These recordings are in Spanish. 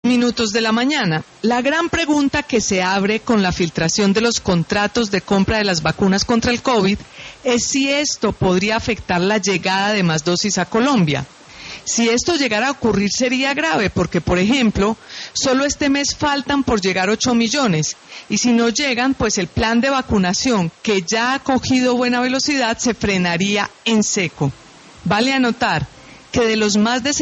minutos de la mañana. La gran pregunta que se abre con la filtración de los contratos de compra de las vacunas contra el COVID es si esto podría afectar la llegada de más dosis a Colombia. Si esto llegara a ocurrir sería grave porque, por ejemplo, solo este mes faltan por llegar 8 millones y si no llegan, pues el plan de vacunación que ya ha cogido buena velocidad se frenaría en seco. Vale anotar que de los más de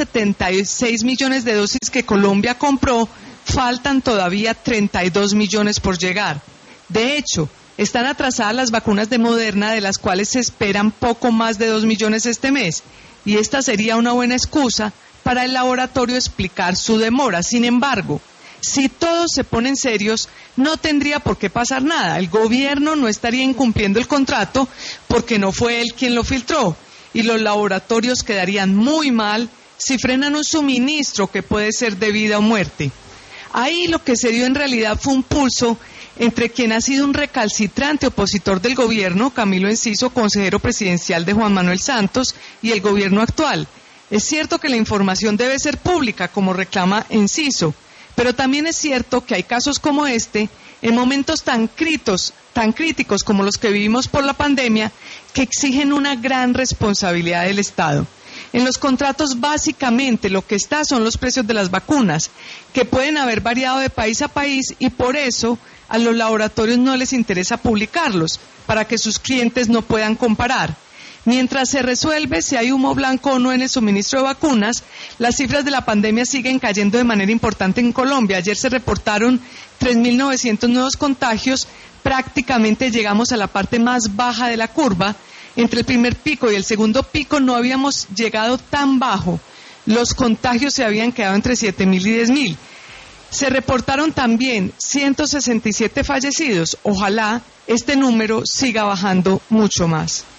76 millones de dosis que Colombia compró, faltan todavía 32 millones por llegar. De hecho, están atrasadas las vacunas de Moderna, de las cuales se esperan poco más de 2 millones este mes, y esta sería una buena excusa para el laboratorio explicar su demora. Sin embargo, si todos se ponen serios, no tendría por qué pasar nada. El gobierno no estaría incumpliendo el contrato porque no fue él quien lo filtró. Y los laboratorios quedarían muy mal si frenan un suministro que puede ser de vida o muerte. Ahí lo que se dio en realidad fue un pulso entre quien ha sido un recalcitrante opositor del gobierno, Camilo Enciso, consejero presidencial de Juan Manuel Santos, y el gobierno actual. Es cierto que la información debe ser pública, como reclama Enciso, pero también es cierto que hay casos como este, en momentos tan críticos como los que vivimos por la pandemia, que exigen una gran responsabilidad del Estado. En los contratos básicamente lo que está son los precios de las vacunas, que pueden haber variado de país a país y por eso a los laboratorios no les interesa publicarlos, para que sus clientes no puedan comparar. Mientras se resuelve si hay humo blanco o no en el suministro de vacunas, las cifras de la pandemia siguen cayendo de manera importante en Colombia. Ayer se reportaron 3.900 nuevos contagios, prácticamente llegamos a la parte más baja de la curva. Entre el primer pico y el segundo pico no habíamos llegado tan bajo. Los contagios se habían quedado entre 7.000 y 10.000. Se reportaron también 167 fallecidos. Ojalá este número siga bajando mucho más.